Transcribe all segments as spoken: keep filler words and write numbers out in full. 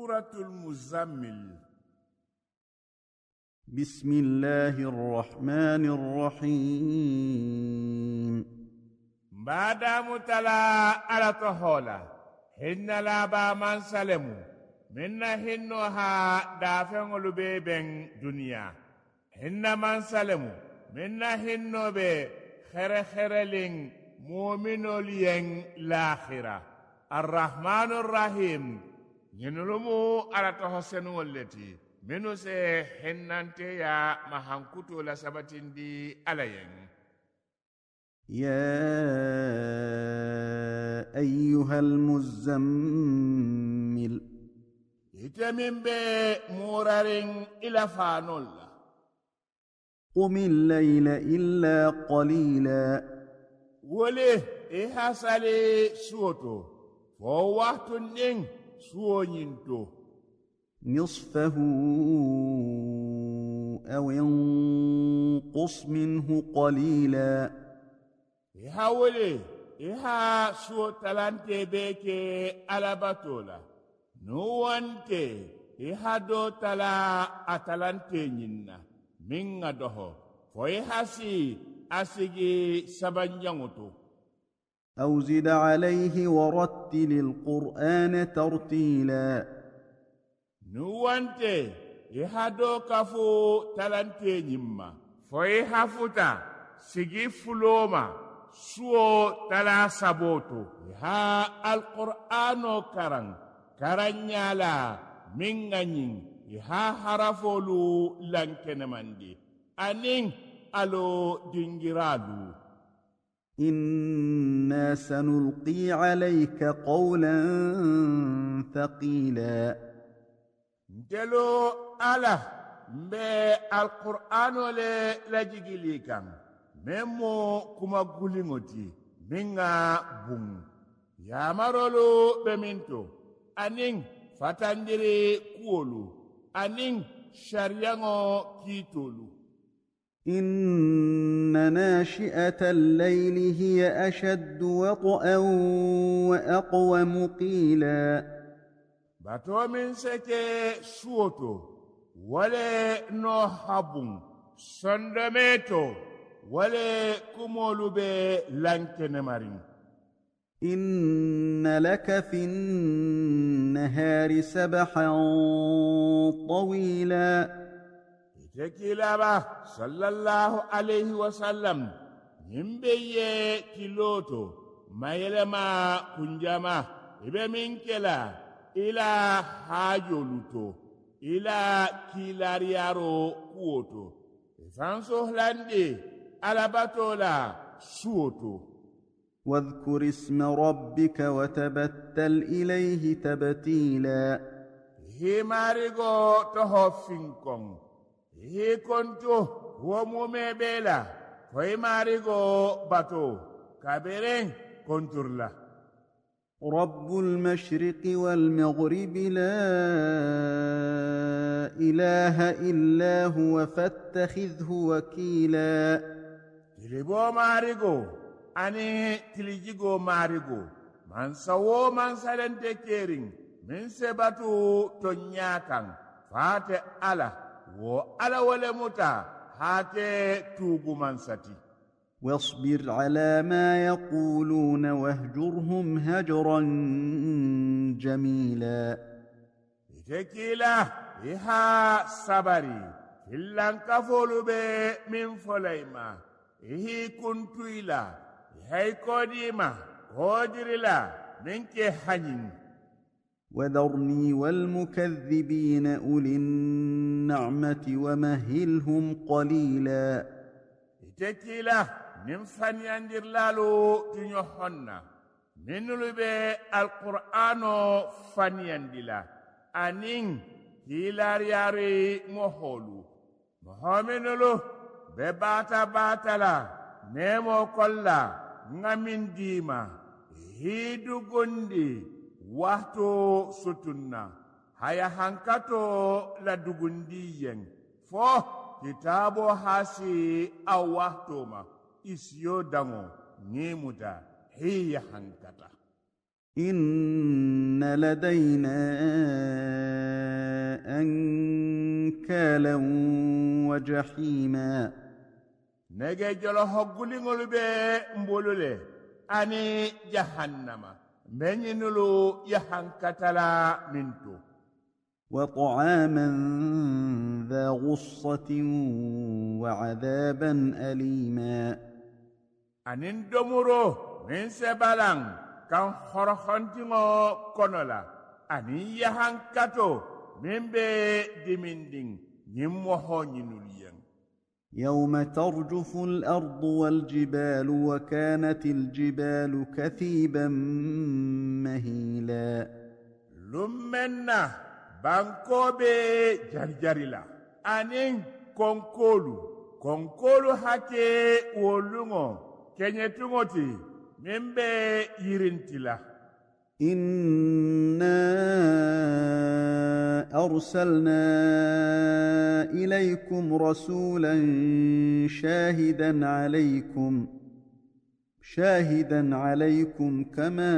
سورة المزمل. بسم الله الرحمن الرحيم. بعد متلا على طهولا هن لا با من سلمو من هنوها دافن لبيبن دنيا هن من سلمو من هنو بي خير خير لين مؤمنو لين لاخرة الرحمن الرحيم ينلمو على طهسنو التي منو سي هنانتي يا مهانكوتو لسبتين دي عليين. يا أيها المزمل يتمم بمورارين إلى فانول قم الليل إلا قليلا وليه إيها سالي سوتو فوقت نين سوينتو نصفه أو انقص منه قليلا إيها وليه إيها سو تلانتي بيكي على بطولة نوانتي إيها دو تلا أتلانتي نينا من غدوه فإيها سي أسيجي سبنجانوتو أو زد عليه ورتل القرآن ترتيلا نوانتي إيها دو كفو تلانتي نيما فإيها فتا سيجي فلوما سو تلا سابوتو ها القرآن كران كران يالا من غنين ها حرفولو لانكنماندي أنين ألو دينجرالو إنا سنلقي عليك قولا ثقيلا دلو على مبي القرآن لجيجي كان ممو كما غولينوتي مينغا بوم يا مارولو بمينتو انين فاتانديري كولو انين شاريانو كيتولو إن ناشئة الليل هي أشد وطئا وأقوم قيلا باتو من سكي سوتو ولا نو حبون سندميتو ولا كمولو بي لانكنمارين إن لك في النهار سبحا طويلا تكيلابا صلى الله عليه وسلم يمبي كيلوتو ما يلما كنجاما إبه منكلا إلى حاجولوتو إلى كيلاريارو كوتو فانسو هلاندي على باتولا سوتو واذكر اسم ربك وتبتل إليه تبتيلا هي ماريغو تهوفينكم هي كنتو هو مومي بيلا هي ماريغو باتو كابيرين كنتورلا رب المشرق والمغرب لا إله إلا هو فاتخذه وكيلا تليبو ماريغو أني تليجيغو ماريغو من سوو من سالنتي كيرين من سباتو تنياكان فاتي ألا و ألا ولموتا هاتي توغو من ساتي واصبر على ما يقولون واهجرهم هجرا جميلا تكيلا إها صبري إلا كفولو بي من فليما إهي كنتويلا إهي كوديما كودرلا منك حنين وذرني والمكذبين أولي النعمة ومهلهم قليلا تكيلا نمفن يندر لالو تنيوحنا منو بي القرآن فن يندلا أنين كيلا رياري مهولو مهامنلو بباتا باتلا نيمو كلا نمين ديما هيدو غندي واتو ستنا هيا هنكاتو لدغندي ين فو kitabo hasi awahtoma isyo dango ngemuda hiya hankata إن لدينا أنكالا وجحيما nege jolo hoggulingolu be mbulule ani jahannama menyinulu yahankatala mintu وطعاما ذا غصة وعذابا أليما anin domuro min sebalang kan horohontingo konola ani yahankato min be diminding nyimmoho nyinuliyang يوم ترجف الأرض والجبال وكانت الجبال كثيبا مهيلا لمنا بانكوبي جرجرلا أنين كونكولو كونكولو هكي ولونغو كنيتونغوتي ممبي يرنتلا إنا أرسلنا إليكم رسولا شاهدا عليكم شاهدا عليكم كما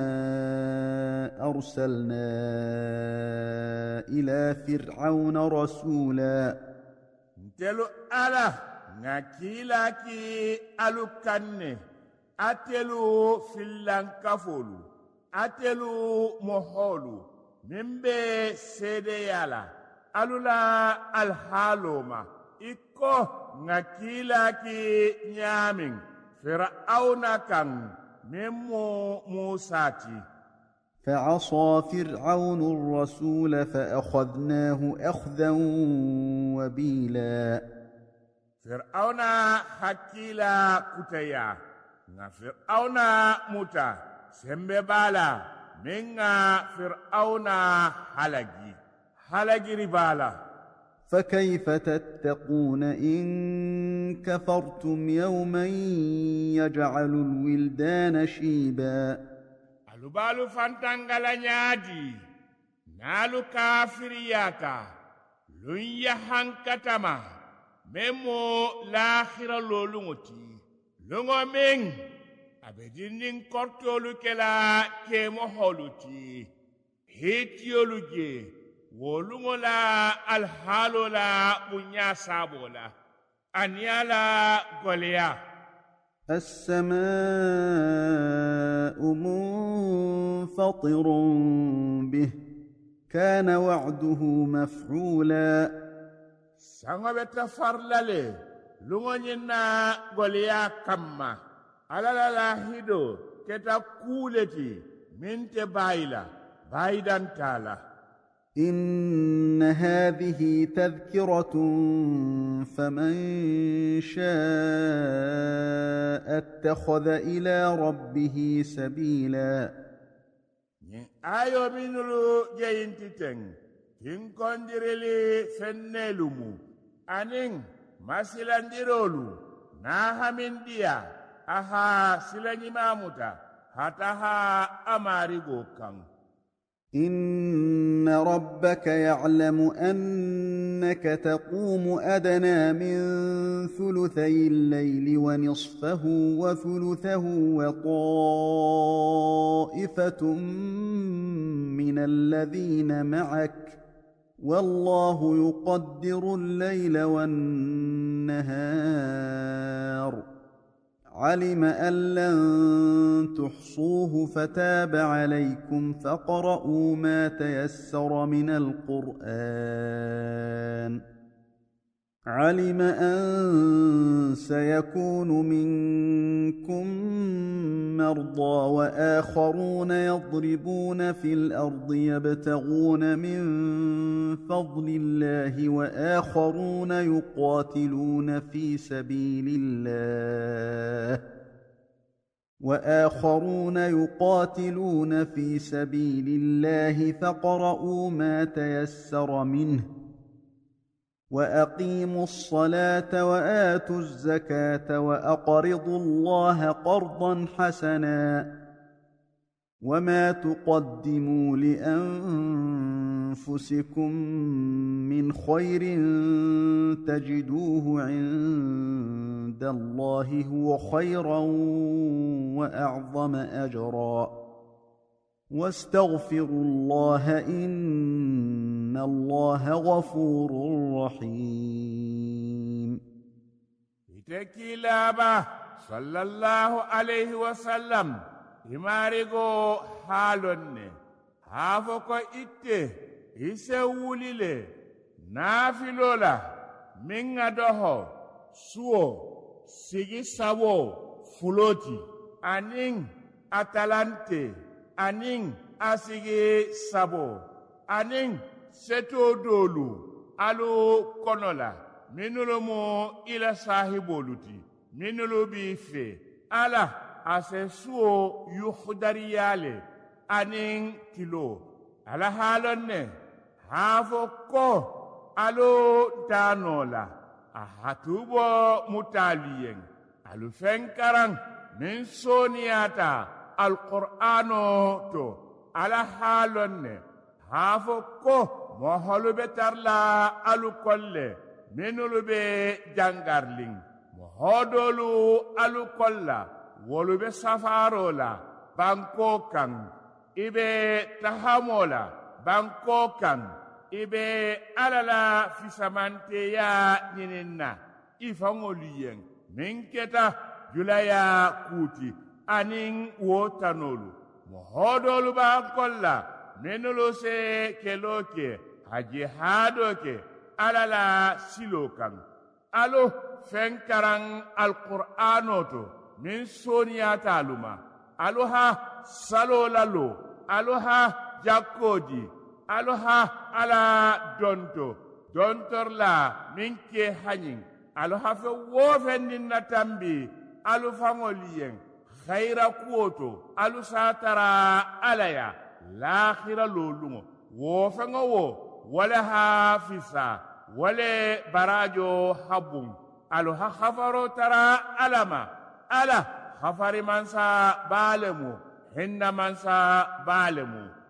أرسلنا إلى فرعون رسولا تلو ألا نكيلاكي ألو كني أتلو في اللانكافولو أتلو مهولو ممبي سيديالا ألولا الحالوما إكو نكيلاكي نيامين فرعون كان ممو موساتي فعصى فرعون الرسول فأخذناه أخذا وبيلا فرعون حكيلا كتيا فرعون موتا سمبالا منغا فرعون حلقي حلقي ربالا فكيف تتقون إن كفرتم يوما يجعل الولدان شيبا ألوبالو فانتانغالا نيادي نالو كافرياكا لن يحنكتما ممو لاخر لولوتي لونغو مين أبدين كورتولو كلا كيمو هولوتي هيتيولو جي wolungola alhalola bunya sabola anyala golea السماء منفطر به كان وعده مفعولا سانغو بتفرلله لونغنا golea kamma alala lahido keta kuleti minte baila baidan tala إن هذه تذكرة فمن شاء اتخذ إلى ربه سبيلا ayo minulu jeyintiteng tinkondirili fennelumu aning masilandirolu nahamindiya aha silanyimamuta hataha amarigo kan إن ربك يعلم أنك تقوم أدنى من ثلثي الليل ونصفه وثلثه وطائفة من الذين معك والله يقدر الليل والنهار علم أن لن تحصوه فتاب عليكم فاقرؤوا ما تيسر من القرآن علم أن سيكون منكم مرضى وآخرون يضربون في الأرض يبتغون من فضل الله وآخرون يقاتلون في سبيل الله وآخرون يقاتلون في سبيل الله فاقرؤوا ما تيسر منه وأقيموا الصلاة وآتوا الزكاة وأقرضوا الله قرضا حسنا وما تقدموا لأنفسكم من خير تجدوه عند الله هو خيرا وأعظم أجرا واستغفروا الله إن الله غفور رحيم. itekilaba sallallahu alayhi wa sallam imarigo halonne hafo ko itte ise wulile nafilola minga doho suo sigi sabo fuloti aning atalante aning asigi sabo aning seto dolu alu konola minulu mo ila sahiboluti minulu bi fe ala ase suo yuhdariyale aning kilo ala halonne hafo ko alo tanola ahatubo mutaliyen alu fenkarang min soniyata alqur'ano to ala halonne hafo ko moholu betarla alu kolle minulu be jangarling mohodolu alu kolla wolu be safarola banko kan ibe tahamola banko kan ibe alala fisamante ya nyininna ifangoliyen minketa julaya kuti anin wotanolu mohodolu bankolla menulu se keloke haji hadoke alala silokan alo fenkarang alqur'anoto min soniyata luma aloha salolalo aloha jakodi aloha ala donto dontorla minke hanyin aloha fe wofendin natambi alu fangoliyen khaira kuoto alu satara alaya l'akhira lolungo wofengo wo wala hafisa wala barajo habum aloha khafaro tara alama ala khafari mansa balemu hinna mansa balemu